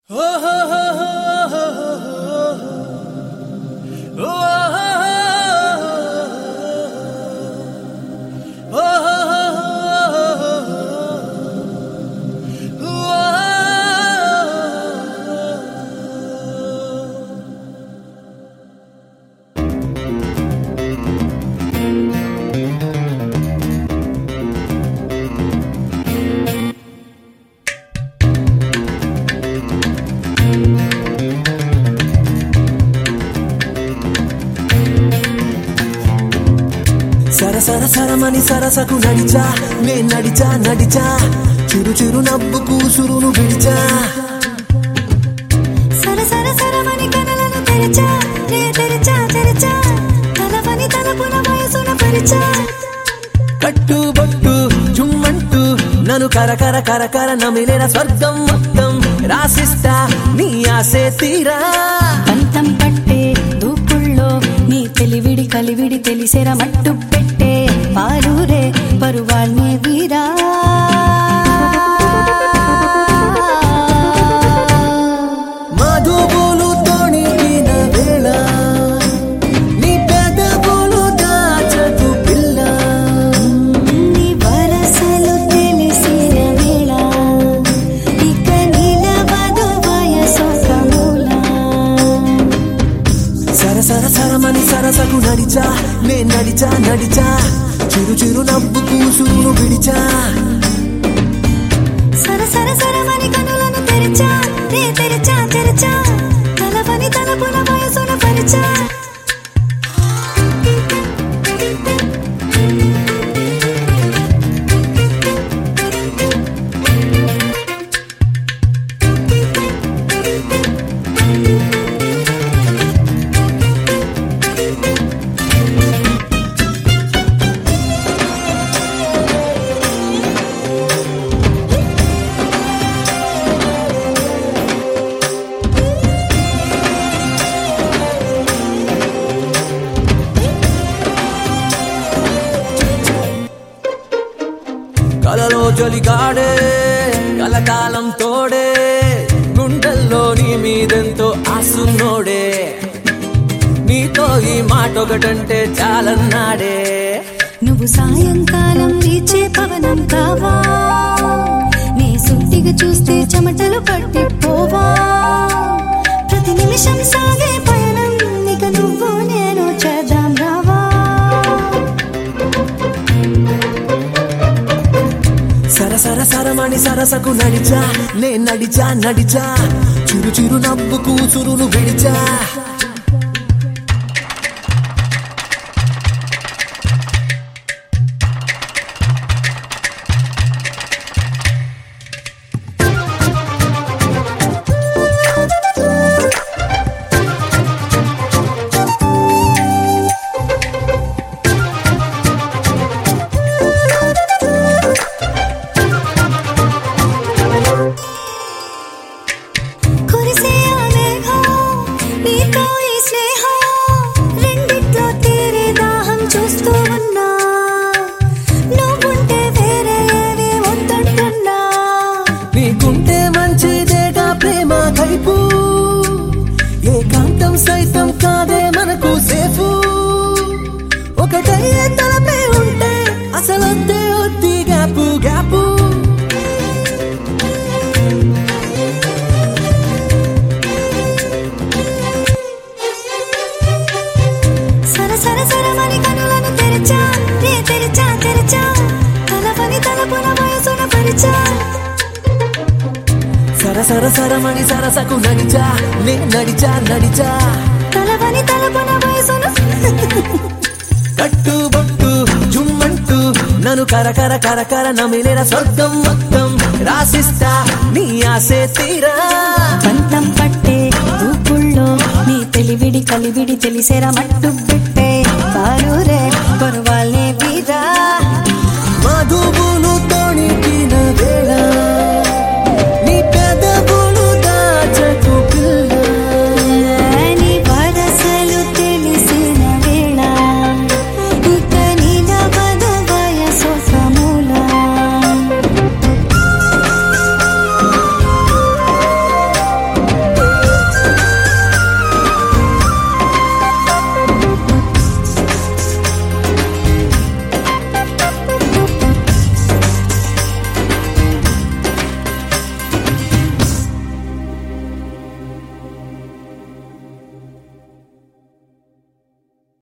సరసరమని సరసకు నడిచా నే నడిచా చిరు చిరు నవ్వుకు సురును విడిచా సరసరమని కనులను తెరిచా నే తెరిచా తలపని తలపున వయసున పరిచా కట్టుబొట్టు జుమ్మంటూ నన్ను కరకర నమిలేన స్వర్గం మొత్తం రాసిస్తా నీ ఆసే తీరా పంతం పట్టే దూకుల్లో నీ తెలివిడి కలివిడి తెలిసేర మట్టు పెట్టే పాలూరే పరువాల్నే వీరా మధుబోలు తోణిన వేళ నీ పెదవులు దాచకు పిల్ల నీ వరసలు తెలిసిన వేళ ఇక నిలవదు వయసొక మూల సరసరమని సరసకు నడిచా నే నడిచా చిరు చిరు నవ్వుకు సురును విడిచా సరసరమని కనులను తెరిచా నే తెరిచా తలపని తలపున వయసున పరిచా కలలో జొలిగాడే కలకాలం తోడే గుండెల్లో నీ మీదెంతో ఆసున్నోడే నీతో ఈ మాట ఒకటంటే చాలన్నాడే నువ్వు సాయంకాలం వీచే పవనం కావా నీ సుట్టిగా చూస్తే చెమటలు పట్టిపోవా ప్రతి నిమిషం సాగే పయనం ఇక నువ్వు నేను చేద్దాం రావా సరసరమని సరసకు నడిచా నే నడిచా చిరు చిరు నవ్వుకు సురును విడిచా కురిసే ఆ మేఘం నీతో ఈ స్నేహం రెండిట్లో తీరే దాహం చూస్తూ ఉన్నా నువ్వుంటే వేరే ఏవి వద్దంటున్నా నీకుంటే మంచిదేగా ప్రేమ కైపు ఏకాంతం సైతం కాదే మనకు సేఫు ఒకటే తలపై ఉంటే అసలంతే ఒత్తి గ్యాపు సరసరమని కనులను తెరిచా నే తెరిచా తలపని తలపున వయసున పరిచా సరసరమని సరసకు నడిచా నే నడిచా తలపని తలపున వయసున కట్టుబొట్టు జుమ్మంటూ నన్ను కరకర నమిలేన స్వర్గం మొత్తం రాసిస్తా నీ ఆసే తీరా పంతం పట్టే దూకుల్లో నీ తెలివిడి కలివిడి తెలిసేరా మట్టు పెట్టే పాలూరే పరువా